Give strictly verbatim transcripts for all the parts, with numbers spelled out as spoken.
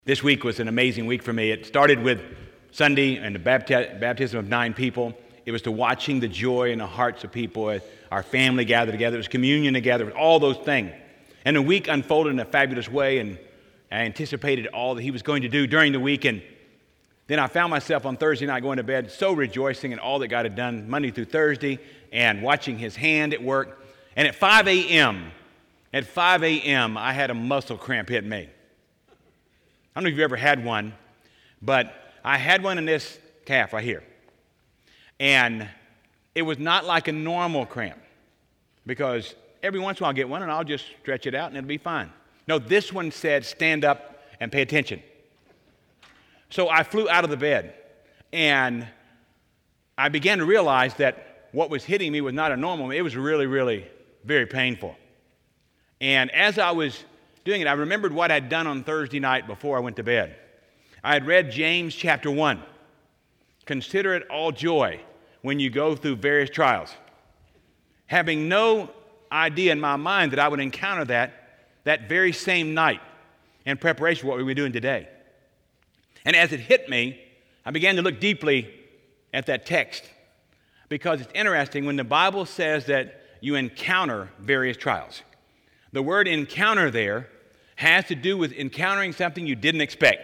This week was an amazing week for me. It started with Sunday and the bapti- baptism of nine people. It was to watching the joy in the hearts of people as our family gathered together. It was communion together, it was all those things. And the week unfolded in a fabulous way, and I anticipated all that he was going to do during the week. And then I found myself on Thursday night going to bed so rejoicing in all that God had done Monday through Thursday and watching his hand at work. And at five a.m., at five a.m., I had a muscle cramp hit me. I don't know if you've ever had one, but I had one in this calf right here. And it was not like a normal cramp, because every once in a while I get one and I'll just stretch it out and it'll be fine. No, this one said, stand up and pay attention. So I flew out of the bed, and I began to realize that what was hitting me was not a normal, it was really, really very painful. And as I was doing it, I remembered what I'd done on Thursday night before I went to bed. I had read James chapter one. Consider it all joy when you go through various trials. Having no idea in my mind that I would encounter that that very same night in preparation for what we were doing today. And as it hit me, I began to look deeply at that text, because it's interesting when the Bible says that you encounter various trials. The word encounter there has to do with encountering something you didn't expect.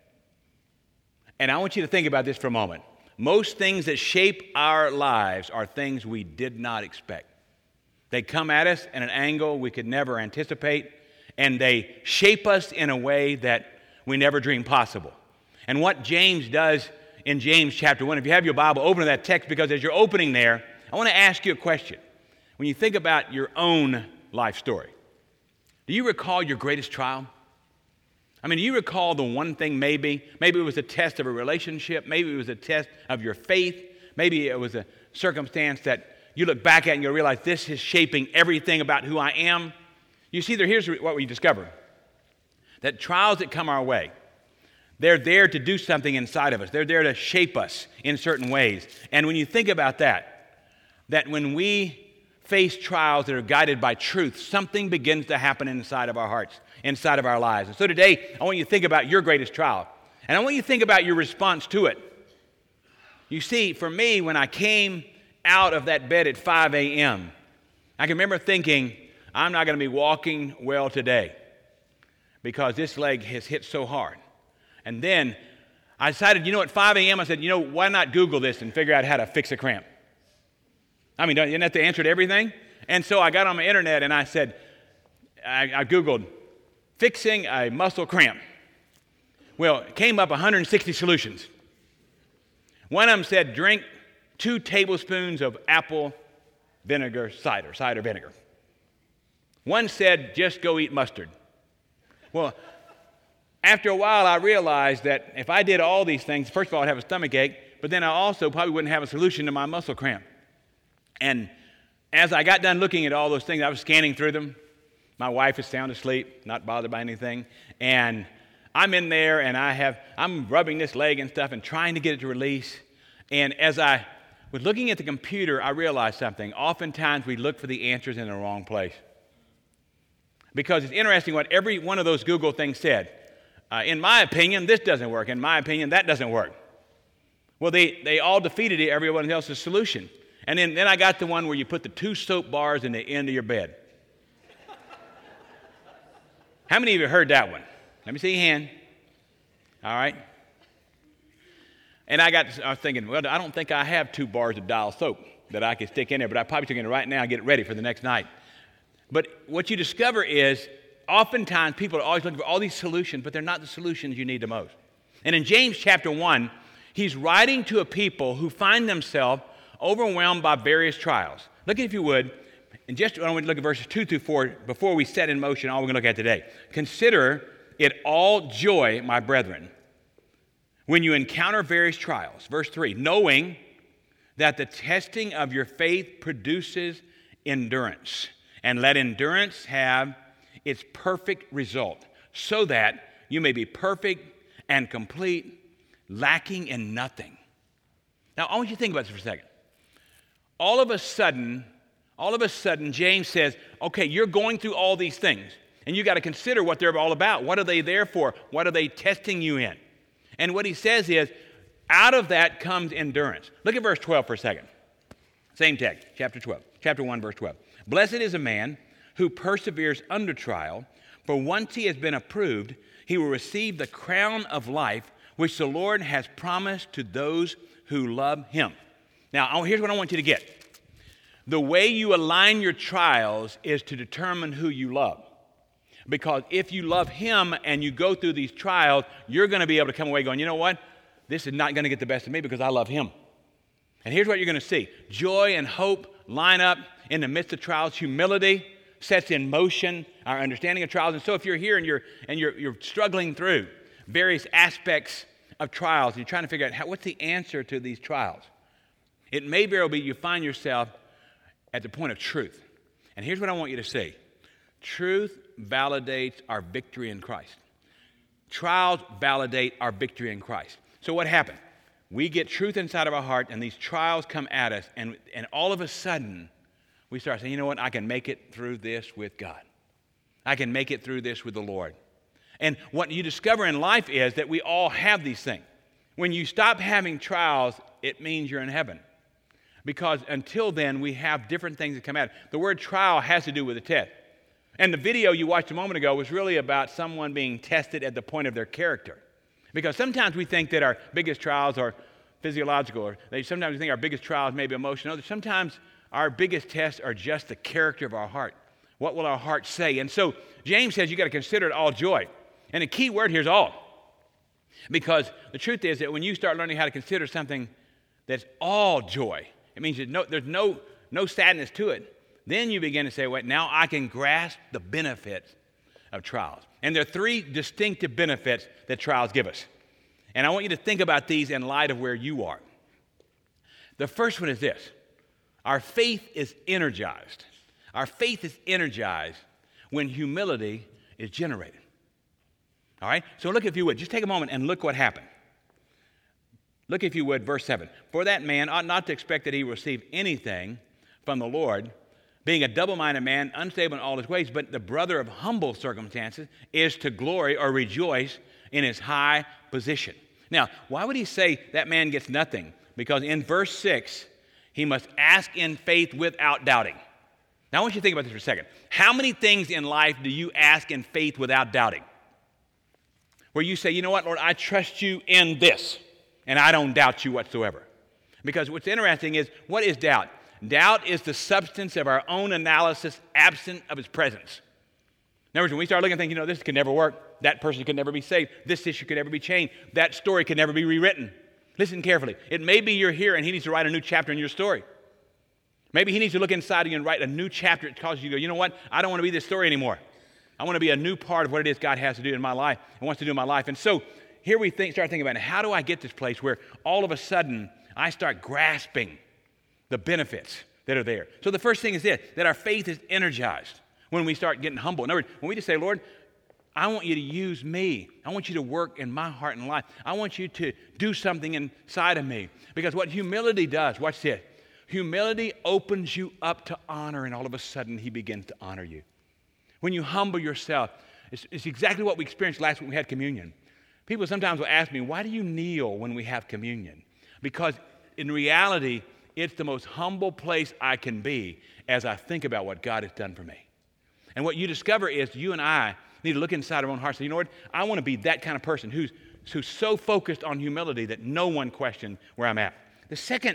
And I want you to think about this for a moment. Most things that shape our lives are things we did not expect. They come at us at an angle we could never anticipate, and they shape us in a way that we never dreamed possible. And what James does in James chapter one, if you have your Bible, open to that text, because as you're opening there, I want to ask you a question. When you think about your own life story, do you recall your greatest trial? I mean, do you recall the one thing maybe? Maybe it was a test of a relationship. Maybe it was a test of your faith. Maybe it was a circumstance that you look back at and you realize this is shaping everything about who I am. You see, there, here's what we discover. That trials that come our way, they're there to do something inside of us. They're there to shape us in certain ways. And when you think about that, that when we face trials that are guided by truth, something begins to happen inside of our hearts, inside of our lives. And so today, I want you to think about your greatest trial. And I want you to think about your response to it. You see, for me, when I came out of that bed at five a.m., I can remember thinking, I'm not going to be walking well today because this leg has hit so hard. And then I decided, you know, at five a.m., I said, you know, why not Google this and figure out how to fix a cramp? I mean, isn't that the answer to everything? And so I got on my internet and I said, I, I Googled fixing a muscle cramp. Well, it came up one hundred sixty solutions. One of them said, drink two tablespoons of apple vinegar cider, cider vinegar. One said, just go eat mustard. Well, after a while, I realized that if I did all these things, first of all, I'd have a stomach ache, but then I also probably wouldn't have a solution to my muscle cramp. And as I got done looking at all those things, I was scanning through them. My wife is sound asleep, not bothered by anything. And I'm in there, and I have, I'm rubbing this leg and stuff and trying to get it to release. And as I was looking at the computer, I realized something. Oftentimes, we look for the answers in the wrong place. Because it's interesting what every one of those Google things said. Uh, in my opinion, this doesn't work. In my opinion, that doesn't work. Well, they, they all defeated everyone else's solution. And then, then I got the one where you put the two soap bars in the end of your bed. How many of you heard that one? Let me see your hand. All right. And I got, I was thinking, well, I don't think I have two bars of Dial soap that I can stick in there, but I probably stick it in right now and get it ready for the next night. But what you discover is, oftentimes people are always looking for all these solutions, but they're not the solutions you need the most. And in James chapter one, he's writing to a people who find themselves overwhelmed by various trials. Look at, if you would, and just I want to look at verses two through four before we set in motion all we're going to look at today. Consider it all joy, my brethren, when you encounter various trials. Verse three, knowing that the testing of your faith produces endurance, and let endurance have its perfect result, so that you may be perfect and complete, lacking in nothing. Now, I want you to think about this for a second. All of a sudden, all of a sudden, James says, okay, you're going through all these things. And you got to consider what they're all about. What are they there for? What are they testing you in? And what he says is, out of that comes endurance. Look at verse twelve for a second. Same text, chapter twelve, chapter one, verse twelve. Blessed is a man who perseveres under trial, for once he has been approved, he will receive the crown of life, which the Lord has promised to those who love him. Now, here's what I want you to get. The way you align your trials is to determine who you love. Because if you love him and you go through these trials, you're going to be able to come away going, you know what? This is not going to get the best of me because I love him. And here's what you're going to see. Joy and hope line up in the midst of trials. Humility sets in motion our understanding of trials. And so if you're here and you're and you're, you're struggling through various aspects of trials, and you're trying to figure out how, what's the answer to these trials, it may very well be you find yourself at the point of truth. And here's what I want you to see. Truth validates our victory in Christ. Trials validate our victory in Christ. So what happened? We get truth inside of our heart, and these trials come at us, and, and all of a sudden, we start saying, you know what, I can make it through this with God. I can make it through this with the Lord. And what you discover in life is that we all have these things. When you stop having trials, it means you're in heaven. Because until then, we have different things that come at us. The word trial has to do with a test. And the video you watched a moment ago was really about someone being tested at the point of their character. Because sometimes we think that our biggest trials are physiological, or they, sometimes we think our biggest trials may be emotional. Sometimes our biggest tests are just the character of our heart. What will our heart say? And so James says you got to consider it all joy. And the key word here is all. Because the truth is that when you start learning how to consider something that's all joy, it means that no, there's no, no sadness to it. Then you begin to say, wait, now I can grasp the benefits of trials. And there are three distinctive benefits that trials give us. And I want you to think about these in light of where you are. The first one is this. Our faith is energized. Our faith is energized when humility is generated. All right? So look, if you would, just take a moment and look what happened. Look, if you would, verse seven. For that man ought not to expect that he will receive anything from the Lord, being a double-minded man, unstable in all his ways, but the brother of humble circumstances is to glory or rejoice in his high position. Now, why would he say that man gets nothing? Because in verse six, he must ask in faith without doubting. Now, I want you to think about this for a second. How many things in life do you ask in faith without doubting? Where you say, you know what, Lord, I trust you in this, and I don't doubt you whatsoever. Because what's interesting is, what is doubt? Doubt is the substance of our own analysis absent of his presence. In other words, when we start looking and thinking, you know, this could never work, that person could never be saved, this issue could never be changed, that story could never be rewritten. Listen carefully. It may be you're here and he needs to write a new chapter in your story. Maybe he needs to look inside of you and write a new chapter that causes you to go, you know what, I don't want to be this story anymore. I want to be a new part of what it is God has to do in my life and wants to do in my life. And so here we think, start thinking about it. How do I get this place where all of a sudden I start grasping the benefits that are there? So the first thing is this, that our faith is energized when we start getting humble. In other words, when we just say, Lord, I want you to use me. I want you to work in my heart and life. I want you to do something inside of me. Because what humility does, watch this, humility opens you up to honor, and all of a sudden he begins to honor you. When you humble yourself, it's, it's exactly what we experienced last week when we had communion. People sometimes will ask me, why do you kneel when we have communion? Because in reality, it's the most humble place I can be as I think about what God has done for me. And what you discover is you and I need to look inside our own hearts and say, you know what, I want to be that kind of person who's, who's so focused on humility that no one questions where I'm at. The second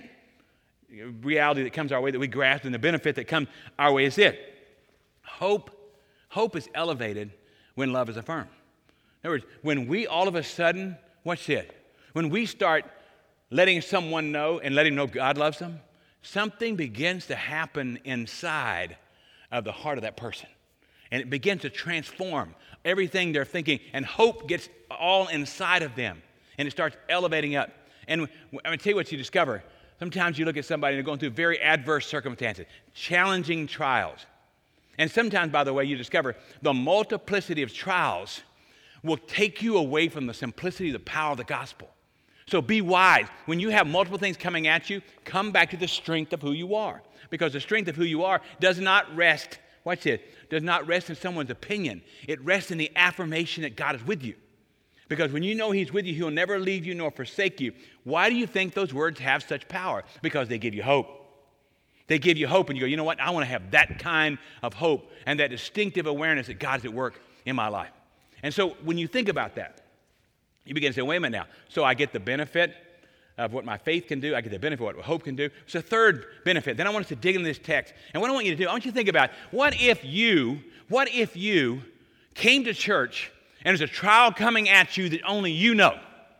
reality that comes our way that we grasp and the benefit that comes our way is this. Hope, hope is elevated when love is affirmed. In other words, when we all of a sudden, watch this, when we start letting someone know and letting them know God loves them, something begins to happen inside of the heart of that person. And it begins to transform everything they're thinking, and hope gets all inside of them, and it starts elevating up. And I'm going to tell you what you discover. Sometimes you look at somebody and they're going through very adverse circumstances, challenging trials. And sometimes, by the way, you discover the multiplicity of trials will take you away from the simplicity, the power of the gospel. So be wise. When you have multiple things coming at you, come back to the strength of who you are. Because the strength of who you are does not rest watch this, does not rest in someone's opinion. It rests in the affirmation that God is with you. Because when you know he's with you, he'll never leave you nor forsake you. Why do you think those words have such power? Because they give you hope. They give you hope, and you go, you know what? I want to have that kind of hope and that distinctive awareness that God's at work in my life. And so when you think about that, you begin to say, wait a minute now. So I get the benefit of what my faith can do. I get the benefit of what hope can do. It's a third benefit. Then I want us to dig into this text. And what I want you to do, I want you to think about, what if you, what if you came to church and there's a trial coming at you that only you know?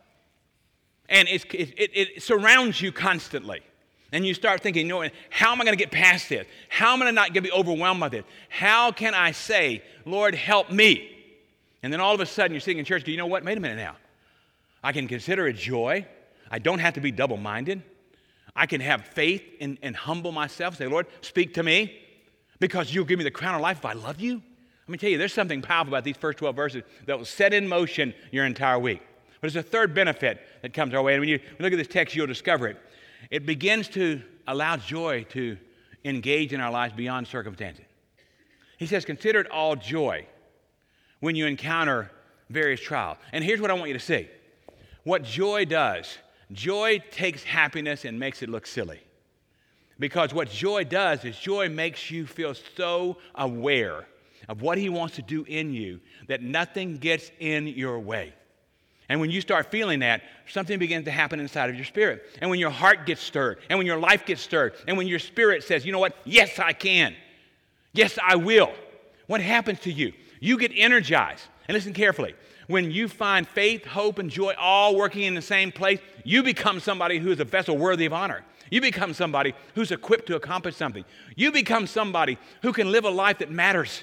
And it's, it, it, it surrounds you constantly. And you start thinking, you know, how am I going to get past this? How am I not going to be overwhelmed by this? How can I say, Lord, help me? And then all of a sudden you're sitting in church, do you know what? Wait a minute now. I can consider it joy. I don't have to be double-minded. I can have faith and, and humble myself. Say, Lord, speak to me because you'll give me the crown of life if I love you. Let me tell you, there's something powerful about these first twelve verses that will set in motion your entire week. But there's a third benefit that comes our way. And when you look at this text, you'll discover it. It begins to allow joy to engage in our lives beyond circumstances. He says, consider it all joy when you encounter various trials. And here's what I want you to see. What joy does, joy takes happiness and makes it look silly. Because what joy does is joy makes you feel so aware of what he wants to do in you that nothing gets in your way. And when you start feeling that, something begins to happen inside of your spirit. And when your heart gets stirred, and when your life gets stirred, and when your spirit says, you know what, yes, I can. Yes, I will. What happens to you? You get energized. And listen carefully. When you find faith, hope, and joy all working in the same place, you become somebody who is a vessel worthy of honor. You become somebody who's equipped to accomplish something. You become somebody who can live a life that matters.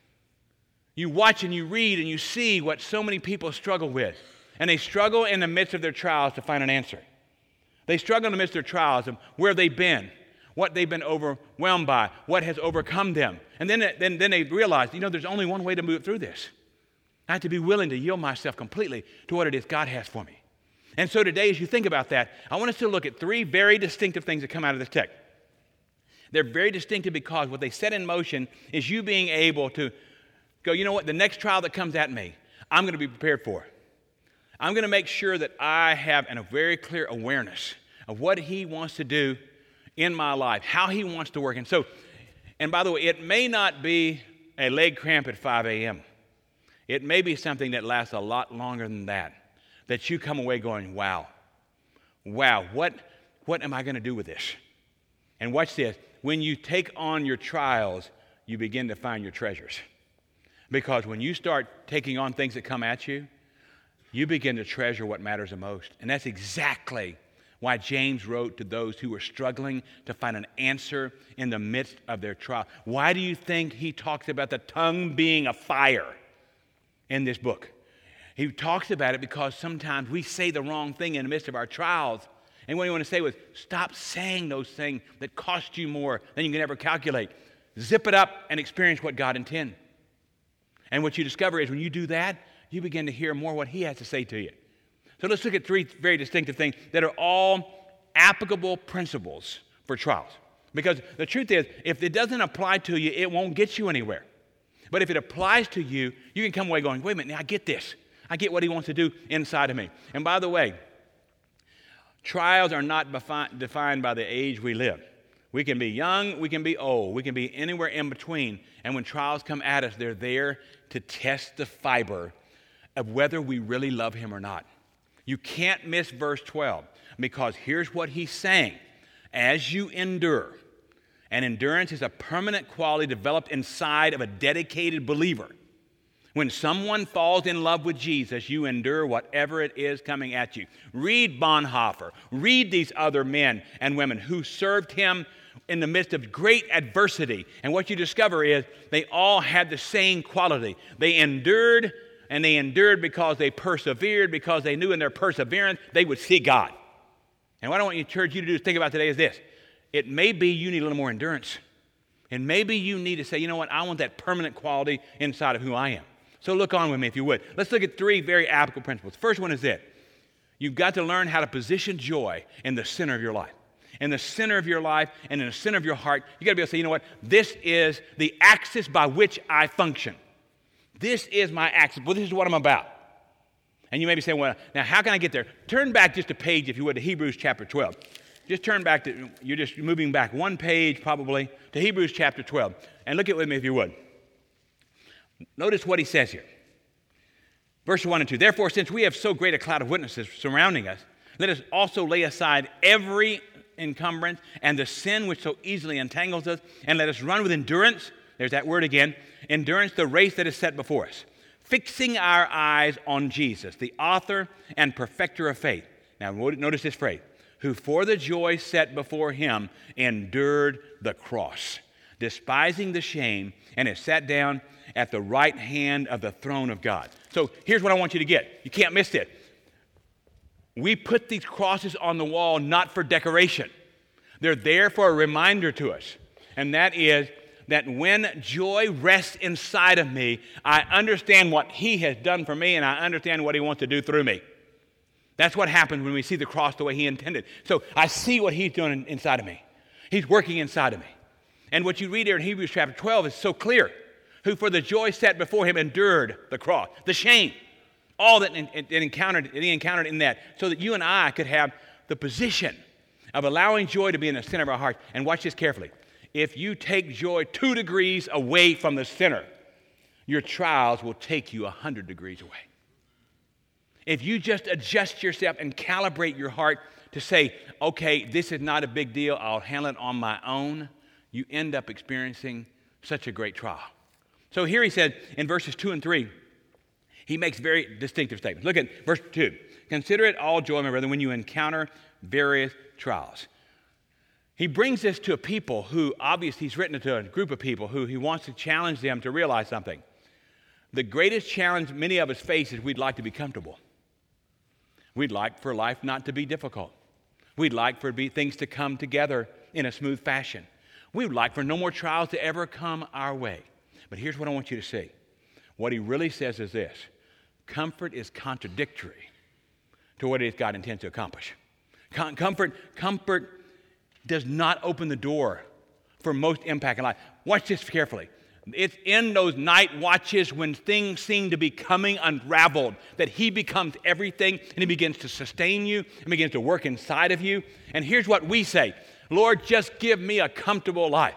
You watch and you read and you see what so many people struggle with. And they struggle in the midst of their trials to find an answer. They struggle in the midst of their trials of where they've been, what they've been overwhelmed by, what has overcome them. And then, then, then they realize, you know, there's only one way to move through this. I have to be willing to yield myself completely to what it is God has for me. And so today, as you think about that, I want us to look at three very distinctive things that come out of this text. They're very distinctive because what they set in motion is you being able to go, you know what, the next trial that comes at me, I'm going to be prepared for it. I'm going to make sure that I have a very clear awareness of what he wants to do in my life, how he wants to work. And so, and by the way, it may not be a leg cramp at five a.m. It may be something that lasts a lot longer than that, that you come away going, wow, wow, what, what am I going to do with this? And watch this. When you take on your trials, you begin to find your treasures. Because when you start taking on things that come at you, you begin to treasure what matters the most. And that's exactly why James wrote to those who were struggling to find an answer in the midst of their trial. Why do you think he talks about the tongue being a fire in this book? He talks about it because sometimes we say the wrong thing in the midst of our trials. And what you want to say was, stop saying those things that cost you more than you can ever calculate. Zip it up and experience what God intends. And what you discover is when you do that, you begin to hear more what he has to say to you. So let's look at three very distinctive things that are all applicable principles for trials. Because the truth is, if it doesn't apply to you, it won't get you anywhere. But if it applies to you, you can come away going, wait a minute, now I get this. I get what he wants to do inside of me. And by the way, trials are not defi- defined by the age we live. We can be young, we can be old, we can be anywhere in between. And when trials come at us, they're there to test the fiber of whether we really love him or not. You can't miss verse twelve, because here's what he's saying. As you endure, and endurance is a permanent quality developed inside of a dedicated believer. When someone falls in love with Jesus, you endure whatever it is coming at you. Read Bonhoeffer. Read these other men and women who served him in the midst of great adversity. And what you discover is they all had the same quality. They endured, and they endured because they persevered, because they knew in their perseverance they would see God. And what I want you, church, you to do is think about today is this. It may be you need a little more endurance. And maybe you need to say, you know what, I want that permanent quality inside of who I am. So look on with me if you would. Let's look at three very applicable principles. First one is this. You've got to learn how to position joy in the center of your life. in the center of your life and in the center of your heart, you got to be able to say, you know what? This is the axis by which I function. This is my axis. Well, this is what I'm about. And you may be saying, well, now how can I get there? Turn back just a page, if you would, to Hebrews chapter twelve. Just turn back to, you're just moving back one page probably to Hebrews chapter twelve. And look at it with me if you would. Notice what he says here. Verse one and two. Therefore, since we have so great a cloud of witnesses surrounding us, let us also lay aside every encumbrance and the sin which so easily entangles us, and let us run with endurance, there's that word again, endurance, the race that is set before us, fixing our eyes on Jesus, the author and perfecter of faith. Now, notice this phrase, who for the joy set before him endured the cross, despising the shame, and is sat down at the right hand of the throne of God. So here's what I want you to get. You can't miss it. We put these crosses on the wall not for decoration. They're there for a reminder to us. And that is that when joy rests inside of me, I understand what he has done for me, and I understand what he wants to do through me. That's what happens when we see the cross the way he intended. So I see what he's doing inside of me. He's working inside of me. And what you read here in Hebrews chapter twelve is so clear. Who for the joy set before him endured the cross, the shame, all that it encountered, it he encountered in that, so that you and I could have the position of allowing joy to be in the center of our heart. And watch this carefully. If you take joy two degrees away from the center, your trials will take you one hundred degrees away. If you just adjust yourself and calibrate your heart to say, okay, this is not a big deal, I'll handle it on my own, you end up experiencing such a great trial. So here he said in verses two and three, he makes very distinctive statements. Look at verse two. Consider it all joy, my brethren, when you encounter various trials. He brings this to a people who, obviously, he's written it to a group of people who he wants to challenge them to realize something. The greatest challenge many of us face is we'd like to be comfortable. We'd like for life not to be difficult. We'd like for be, things to come together in a smooth fashion. We would like for no more trials to ever come our way. But here's what I want you to see. What he really says is this. Comfort is contradictory to what it is God intends to accomplish. Com- comfort, comfort does not open the door for most impact in life. Watch this carefully. It's in those night watches when things seem to be coming unraveled that he becomes everything and he begins to sustain you and begins to work inside of you. And here's what we say. Lord, just give me a comfortable life.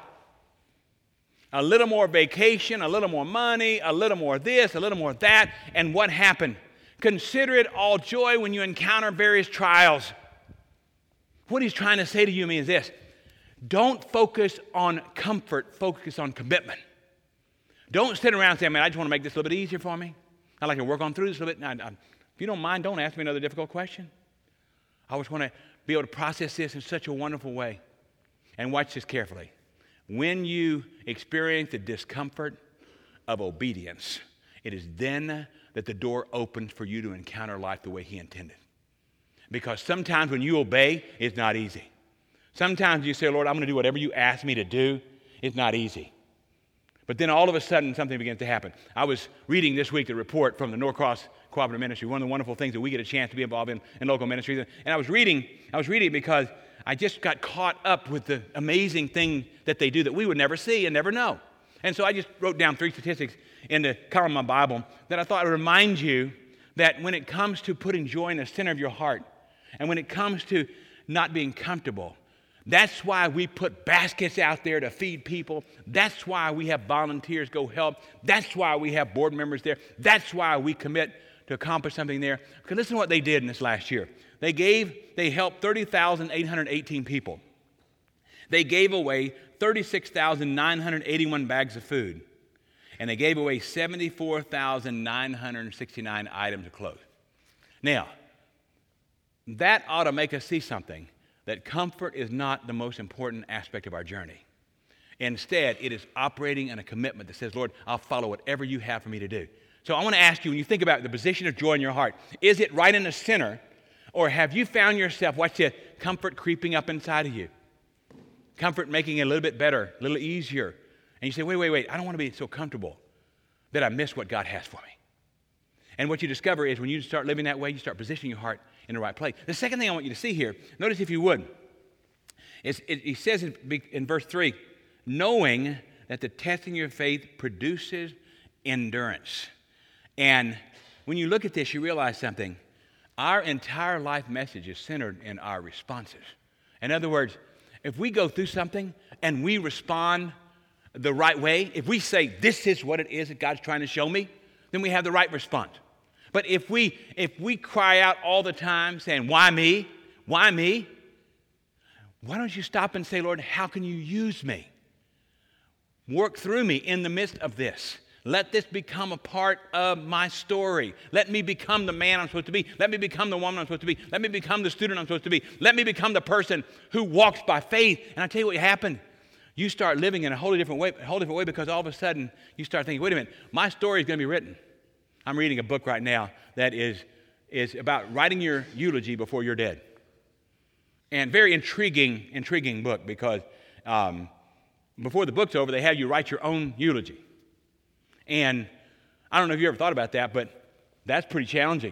A little more vacation, a little more money, a little more this, a little more that. And what happened? Consider it all joy when you encounter various trials. What he's trying to say to you and me is this. Don't focus on comfort, focus on commitment. Don't sit around and say, man, I just want to make this a little bit easier for me. I'd like to work on through this a little bit. I, I, if you don't mind, don't ask me another difficult question. I just want to be able to process this in such a wonderful way. And watch this carefully. When you experience the discomfort of obedience, it is then that the door opens for you to encounter life the way he intended. Because sometimes when you obey, it's not easy. Sometimes you say, Lord, I'm going to do whatever you ask me to do. It's not easy. But then all of a sudden, something begins to happen. I was reading this week the report from the Norcross Cooperative Ministry, one of the wonderful things that we get a chance to be involved in in local ministries. And I was reading, I was reading because I just got caught up with the amazing thing that they do that we would never see and never know. And so I just wrote down three statistics in the column of my Bible that I thought would remind you that when it comes to putting joy in the center of your heart, and when it comes to not being comfortable, that's why we put baskets out there to feed people. That's why we have volunteers go help. That's why we have board members there. That's why we commit to accomplish something there. Because listen to what they did in this last year. They gave, they helped thirty thousand eight hundred eighteen people. They gave away thirty-six thousand nine hundred eighty-one bags of food. And they gave away seventy-four thousand nine hundred sixty-nine items of clothes. Now, that ought to make us see something, that comfort is not the most important aspect of our journey. Instead, it is operating in a commitment that says, Lord, I'll follow whatever you have for me to do. So I want to ask you, when you think about the position of joy in your heart, is it right in the center? Or have you found yourself, watch this, comfort creeping up inside of you? Comfort making it a little bit better, a little easier. And you say, wait, wait, wait, I don't want to be so comfortable that I miss what God has for me. And what you discover is when you start living that way, you start positioning your heart in the right place. The second thing I want you to see here, notice if you would, It's, it, he says in, in verse three, knowing that the testing of your faith produces endurance. And when you look at this, you realize something. Our entire life message is centered in our responses. In other words, if we go through something and we respond the right way, if we say, this is what it is that God's trying to show me, then we have the right response. But if we if we cry out all the time saying, why me? Why me? Why don't you stop and say, Lord, how can you use me? Work through me in the midst of this. Let this become a part of my story. Let me become the man I'm supposed to be. Let me become the woman I'm supposed to be. Let me become the student I'm supposed to be. Let me become the person who walks by faith. And I tell you what happened. You start living in a wholly different way, a whole different way because all of a sudden you start thinking, wait a minute, my story is going to be written. I'm reading a book right now that is, is about writing your eulogy before you're dead. And very intriguing, intriguing book because um, before the book's over, they have you write your own eulogy. And I don't know if you ever thought about that, but that's pretty challenging.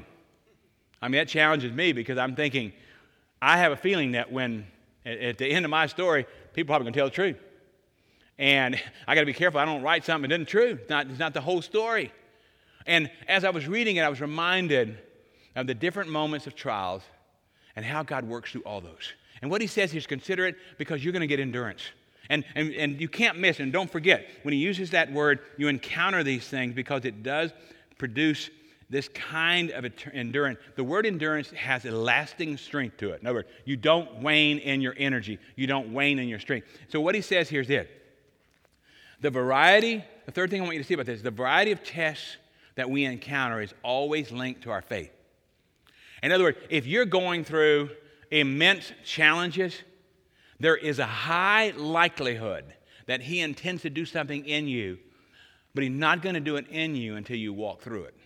I mean, that challenges me because I'm thinking, I have a feeling that when, at, at the end of my story, people are probably going to tell the truth. And I got to be careful I don't write something that isn't true. It's not, it's not the whole story. And as I was reading it, I was reminded of the different moments of trials and how God works through all those. And what he says is consider it because you're going to get endurance. And, and, and you can't miss, and don't forget, when he uses that word, you encounter these things because it does produce this kind of endurance. The word endurance has a lasting strength to it. In other words, you don't wane in your energy. You don't wane in your strength. So what he says here is this. The variety, the third thing I want you to see about this, the variety of tests that we encounter is always linked to our faith. In other words, if you're going through immense challenges, there is a high likelihood that he intends to do something in you, but he's not going to do it in you until you walk through it.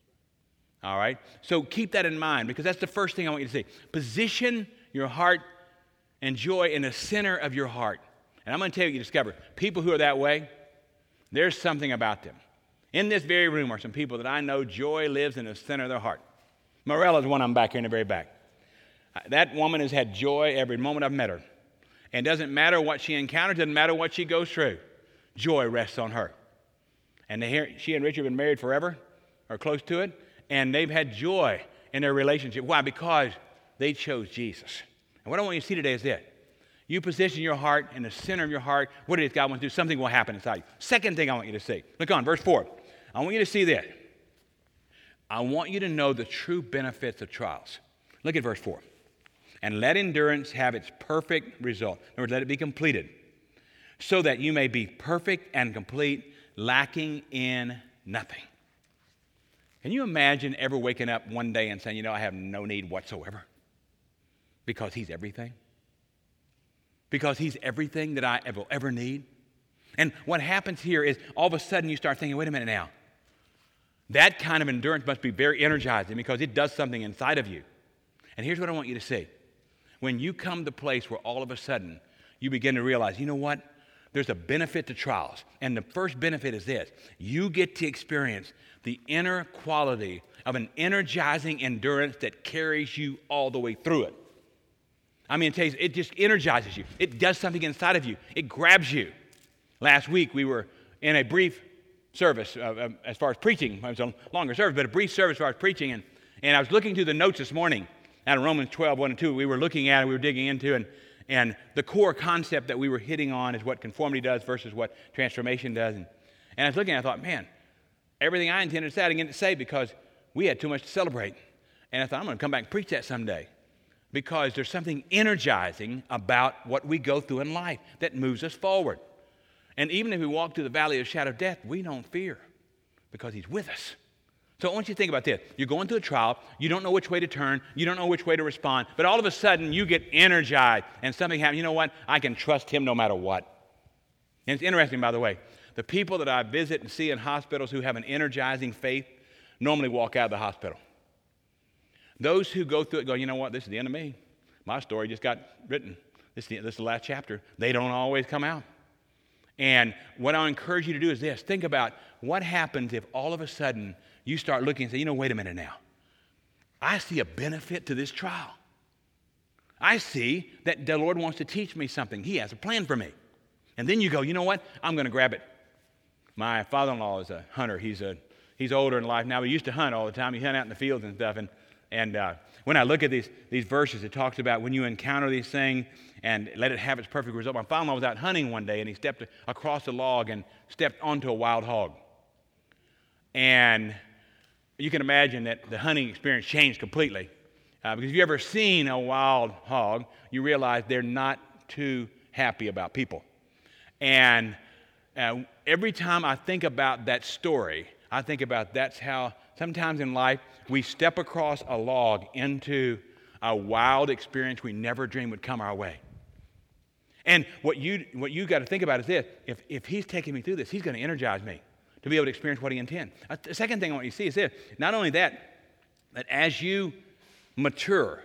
All right? So keep that in mind because that's the first thing I want you to see. Position your heart and joy in the center of your heart. And I'm going to tell you, you discover, people who are that way, there's something about them. In this very room are some people that I know joy lives in the center of their heart. Morella's one of them back here in the very back. That woman has had joy every moment I've met her. And it doesn't matter what she encounters, doesn't matter what she goes through. Joy rests on her. And they, she and Richard have been married forever, or close to it, and they've had joy in their relationship. Why? Because they chose Jesus. And what I want you to see today is this. You position your heart in the center of your heart. What it is God wants to do, something will happen inside you. Second thing I want you to see. Look on, verse four. I want you to see this. I want you to know the true benefits of trials. Look at verse four. And let endurance have its perfect result. In other words, let it be completed, so that you may be perfect and complete, lacking in nothing. Can you imagine ever waking up one day and saying, you know, I have no need whatsoever? Because he's everything. Because he's everything that I will ever need. And what happens here is all of a sudden you start thinking, wait a minute now. That kind of endurance must be very energizing because it does something inside of you. And here's what I want you to see. When you come to the place where all of a sudden you begin to realize, you know what? There's a benefit to trials. And the first benefit is this. You get to experience the inner quality of an energizing endurance that carries you all the way through it. I mean, it, it just energizes you. It does something inside of you. It grabs you. Last week we were in a brief service uh, as far as preaching. It was a longer service, but a brief service as far as preaching. And, and I was looking through the notes this morning. Out of Romans twelve, one and two, we were looking at it, we were digging into, and, and the core concept that we were hitting on is what conformity does versus what transformation does. And, and I was looking, and I thought, man, everything I intended to say, I didn't get to say because we had too much to celebrate. And I thought, I'm going to come back and preach that someday because there's something energizing about what we go through in life that moves us forward. And even if we walk through the valley of the shadow of death, we don't fear because he's with us. So I want you to think about this. You're going through a trial. You don't know which way to turn. You don't know which way to respond. But all of a sudden, you get energized and something happens. You know what? I can trust him no matter what. And it's interesting, by the way. The people that I visit and see in hospitals who have an energizing faith normally walk out of the hospital. Those who go through it go, you know what? This is the end of me. My story just got written. This is the, this is the last chapter. They don't always come out. And what I encourage you to do is this. Think about what happens if all of a sudden you start looking and say, you know, wait a minute now. I see a benefit to this trial. I see that the Lord wants to teach me something. He has a plan for me. And then you go, you know what? I'm going to grab it. My father-in-law is a hunter. He's a he's older in life now. He used to hunt all the time. He hunt out in the fields and stuff. And and uh, when I look at these these verses, it talks about when you encounter these things and let it have its perfect result. My father-in-law was out hunting one day, and he stepped across a log and stepped onto a wild hog. And you can imagine that the hunting experience changed completely. Uh, because if you've ever seen a wild hog, you realize they're not too happy about people. And uh, every time I think about that story, I think about that's how sometimes in life we step across a log into a wild experience we never dreamed would come our way. And what you what you got to think about is this: if if he's taking me through this, he's going to energize me to be able to experience what he intends. Uh, the second thing I want you to see is this: not only that, that as you mature,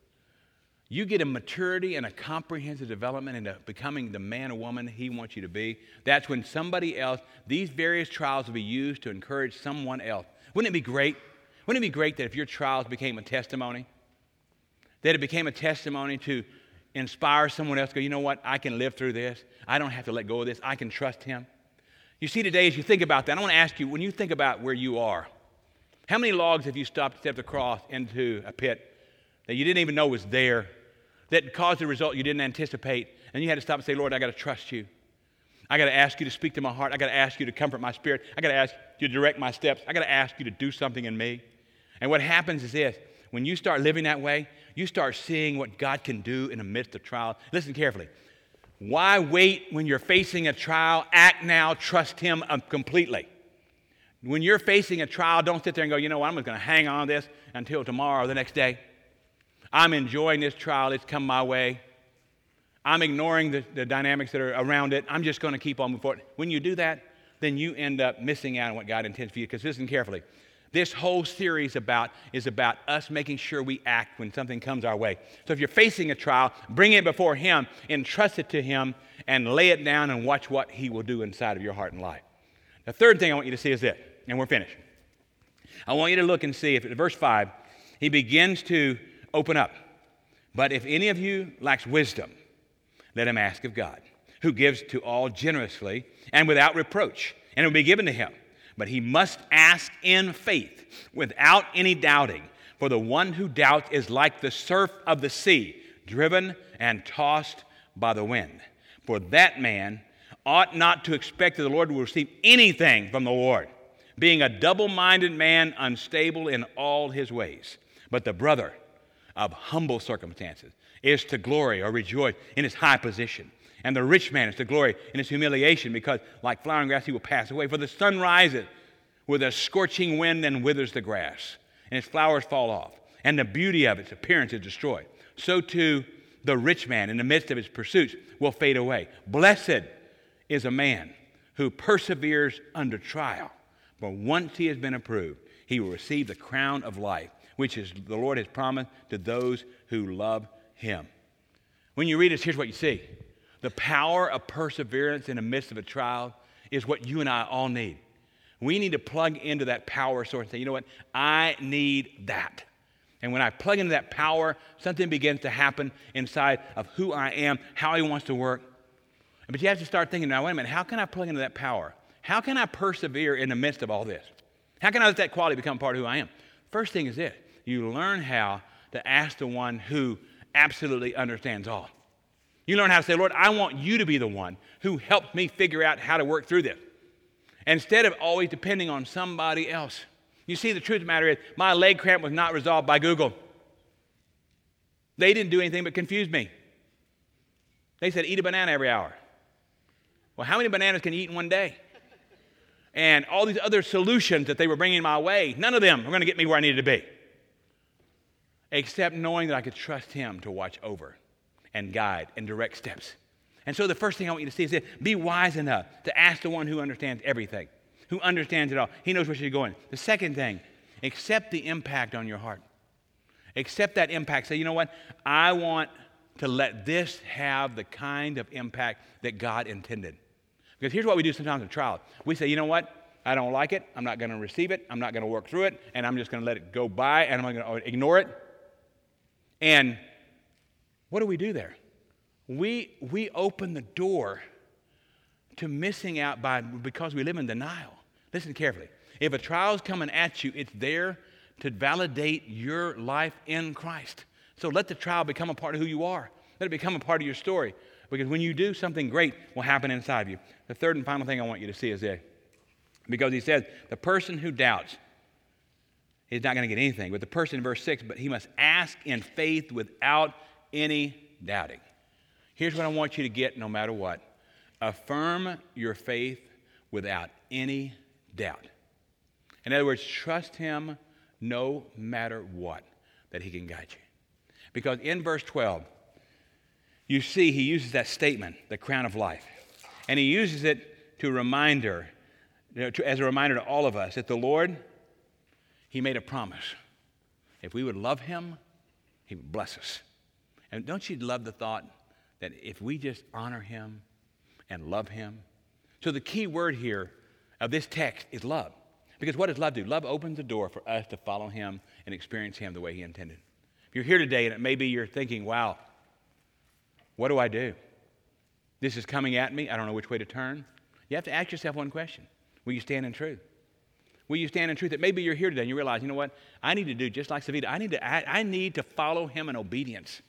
you get a maturity and a comprehensive development into becoming the man or woman he wants you to be. That's when somebody else, these various trials will be used to encourage someone else. Wouldn't it be great? Wouldn't it be great that if your trials became a testimony, that it became a testimony to inspire someone else to go, you know what, I can live through this. I don't have to let go of this. I can trust him. You see, today, as you think about that, I want to ask you, when you think about where you are, how many logs have you stopped, stepped across into a pit that you didn't even know was there, that caused a result you didn't anticipate, and you had to stop and say, Lord, I got to trust you. I got to ask you to speak to my heart. I got to ask you to comfort my spirit. I got to ask you to direct my steps. I got to ask you to do something in me. And what happens is this: when you start living that way, you start seeing what God can do in the midst of trial. Listen carefully. Why wait when you're facing a trial? Act now. Trust him completely. When you're facing a trial, don't sit there and go, you know what, I'm just going to hang on to this until tomorrow or the next day. I'm enjoying this trial. It's come my way. I'm ignoring the, the dynamics that are around it. I'm just going to keep on moving forward. When you do that, then you end up missing out on what God intends for you. Because listen carefully. This whole series about is about us making sure we act when something comes our way. So if you're facing a trial, bring it before him, entrust it to him, and lay it down and watch what he will do inside of your heart and life. The third thing I want you to see is this, and we're finished. I want you to look and see if, in verse five, he begins to open up. But if any of you lacks wisdom, let him ask of God, who gives to all generously and without reproach, and it will be given to him. But he must ask in faith, without any doubting. For the one who doubts is like the surf of the sea, driven and tossed by the wind. For that man ought not to expect that the Lord will receive anything from the Lord, being a double-minded man, unstable in all his ways. But the brother of humble circumstances is to glory or rejoice in his high position. And the rich man is to glory in his humiliation, because like flowering grass he will pass away. For the sun rises with a scorching wind and withers the grass, and its flowers fall off, and the beauty of its appearance is destroyed. So too the rich man in the midst of his pursuits will fade away. Blessed is a man who perseveres under trial, for once he has been approved, he will receive the crown of life, which is the Lord has promised to those who love him. When you read this, here's what you see. The power of perseverance in the midst of a trial is what you and I all need. We need to plug into that power source and say, you know what, I need that. And when I plug into that power, something begins to happen inside of who I am, how he wants to work. But you have to start thinking, now, wait a minute, how can I plug into that power? How can I persevere in the midst of all this? How can I let that quality become part of who I am? First thing is this: you learn how to ask the one who absolutely understands all. You learn how to say, Lord, I want you to be the one who helps me figure out how to work through this, instead of always depending on somebody else. You see, the truth of the matter is, my leg cramp was not resolved by Google. They didn't do anything but confuse me. They said, eat a banana every hour. Well, how many bananas can you eat in one day? And all these other solutions that they were bringing my way, none of them were going to get me where I needed to be, except knowing that I could trust him to watch over and guide and direct steps. And so the first thing I want you to see is this: be wise enough to ask the one who understands everything, who understands it all. He knows where you're going. The second thing, accept the impact on your heart. Accept that impact. Say, you know what? I want to let this have the kind of impact that God intended. Because here's what we do sometimes in trials. We say, you know what? I don't like it. I'm not going to receive it. I'm not going to work through it. And I'm just going to let it go by, and I'm going to ignore it. And what do we do there? We, we open the door to missing out by because we live in denial. Listen carefully. If a trial's coming at you, it's there to validate your life in Christ. So let the trial become a part of who you are. Let it become a part of your story. Because when you do, something great will happen inside of you. The third and final thing I want you to see is this. Because he says, the person who doubts is not going to get anything. But the person in verse six, but he must ask in faith without any doubting. Here's what I want you to get no matter what. Affirm your faith without any doubt. In other words, trust him no matter what, that he can guide you. Because in verse twelve, you see he uses that statement, the crown of life. And he uses it to reminder, you know, to, as a reminder to all of us that the Lord, he made a promise. If we would love him, he would bless us. And don't you love the thought that if we just honor him and love him? So the key word here of this text is love. Because what does love do? Love opens the door for us to follow him and experience him the way he intended. If you're here today and it maybe you're thinking, wow, what do I do? This is coming at me. I don't know which way to turn. You have to ask yourself one question. Will you stand in truth? Will you stand in truth? That maybe you're here today and you realize, you know what? I need to do just like Savita. I need to, I, I need to follow him in obedience.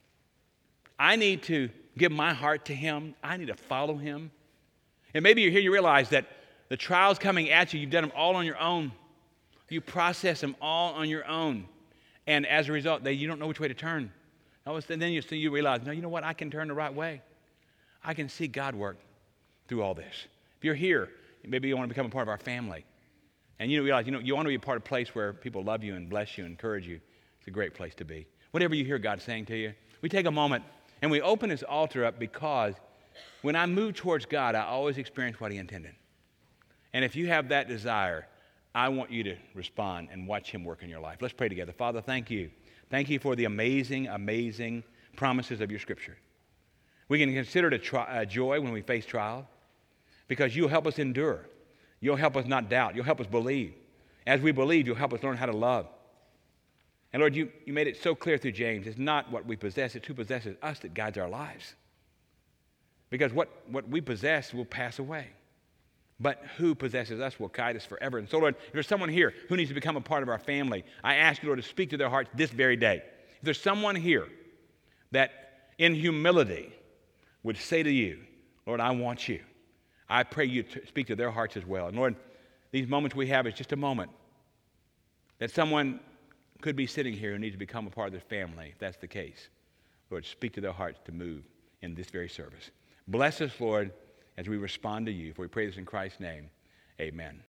I need to give my heart to him. I need to follow him. And maybe you're here, you realize that the trials coming at you, you've done them all on your own. You process them all on your own. And as a result, they, you don't know which way to turn. And then you, so you realize, no, you know what? I can turn the right way. I can see God work through all this. If you're here, maybe you want to become a part of our family. And you realize, you know, you want to be a part of a place where people love you and bless you and encourage you. It's a great place to be. Whatever you hear God saying to you, we take a moment and we open this altar up because when I move towards God, I always experience what he intended. And if you have that desire, I want you to respond and watch him work in your life. Let's pray together. Father, thank you. Thank you for the amazing, amazing promises of your scripture. We can consider it a, tri- a joy when we face trial because you'll help us endure. You'll help us not doubt. You'll help us believe. As we believe, you'll help us learn how to love. And Lord, you, you made it so clear through James. It's not what we possess, it's who possesses us that guides our lives. Because what, what we possess will pass away. But who possesses us will guide us forever. And so, Lord, if there's someone here who needs to become a part of our family, I ask you, Lord, to speak to their hearts this very day. If there's someone here that in humility would say to you, Lord, I want you, I pray you to speak to their hearts as well. And Lord, these moments we have is just a moment that someone could be sitting here who needs to become a part of this family. If that's the case, Lord, speak to their hearts to move in this very service. Bless us, Lord, as we respond to you. For we pray this in Christ's name, amen.